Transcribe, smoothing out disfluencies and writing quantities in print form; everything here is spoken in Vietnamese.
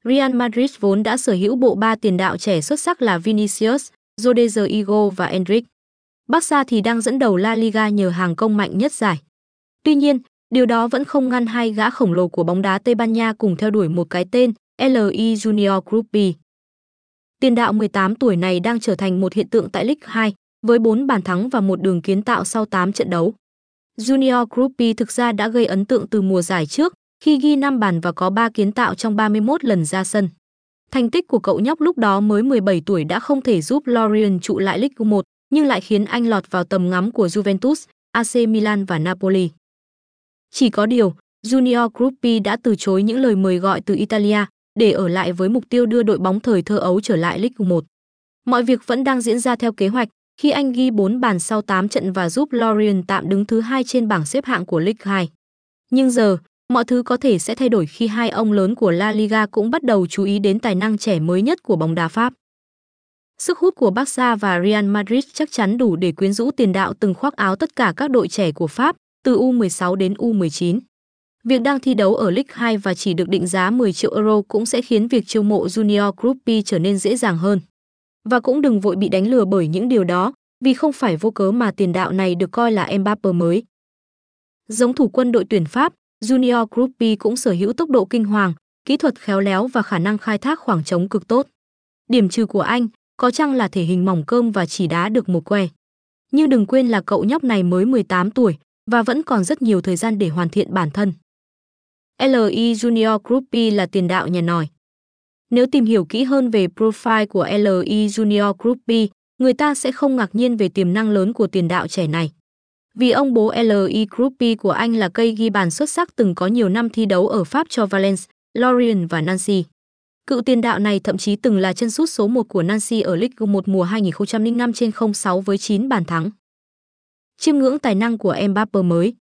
Real Madrid vốn đã sở hữu bộ ba tiền đạo trẻ xuất sắc là Vinicius, Rodrigo và Endrick. Barca thì đang dẫn đầu La Liga nhờ hàng công mạnh nhất giải. Tuy nhiên, điều đó vẫn không ngăn hai gã khổng lồ của bóng đá Tây Ban Nha cùng theo đuổi một cái tên, LI Junior Krupi. Tiền đạo 18 tuổi này đang trở thành một hiện tượng tại Ligue 2, với 4 bàn thắng và một đường kiến tạo sau 8 trận đấu. Junior Krupi thực ra đã gây ấn tượng từ mùa giải trước, khi ghi 5 bàn và có 3 kiến tạo trong 31 lần ra sân. Thành tích của cậu nhóc lúc đó mới 17 tuổi đã không thể giúp Lorient trụ lại Ligue 1, nhưng lại khiến anh lọt vào tầm ngắm của Juventus, AC Milan và Napoli. Chỉ có điều, Junior Krupi đã từ chối những lời mời gọi từ Italia để ở lại với mục tiêu đưa đội bóng thời thơ ấu trở lại Ligue 1. Mọi việc vẫn đang diễn ra theo kế hoạch khi anh ghi 4 bàn sau 8 trận và giúp Lorient tạm đứng thứ 2 trên bảng xếp hạng của Ligue 2. Nhưng giờ, mọi thứ có thể sẽ thay đổi khi hai ông lớn của La Liga cũng bắt đầu chú ý đến tài năng trẻ mới nhất của bóng đá Pháp. Sức hút của Barca và Real Madrid chắc chắn đủ để quyến rũ tiền đạo từng khoác áo tất cả các đội trẻ của Pháp, từ U16 đến U19. Việc đang thi đấu ở Ligue 2 và chỉ được định giá 10 triệu euro cũng sẽ khiến việc chiêu mộ Junior Krupi trở nên dễ dàng hơn. Và cũng đừng vội bị đánh lừa bởi những điều đó, vì không phải vô cớ mà tiền đạo này được coi là Mbappé mới. Giống thủ quân đội tuyển Pháp, Junior Krupi cũng sở hữu tốc độ kinh hoàng, kỹ thuật khéo léo và khả năng khai thác khoảng trống cực tốt. Điểm trừ của anh có chăng là thể hình mỏng cơm và chỉ đá được một que. Nhưng đừng quên là cậu nhóc này mới 18 tuổi và vẫn còn rất nhiều thời gian để hoàn thiện bản thân. LI Junior Krupi là tiền đạo nhà nòi. Nếu tìm hiểu kỹ hơn về profile của LI Junior Krupi, người ta sẽ không ngạc nhiên về tiềm năng lớn của tiền đạo trẻ này. Vì ông bố LI Krupi của anh là cây ghi bàn xuất sắc từng có nhiều năm thi đấu ở Pháp cho Valence, Lorient và Nancy. Cựu tiền đạo này thậm chí từng là chân sút số 1 của Nancy ở Ligue 1 mùa 2005/06 với 9 bàn thắng. Chiêm ngưỡng tài năng của Mbappé mới.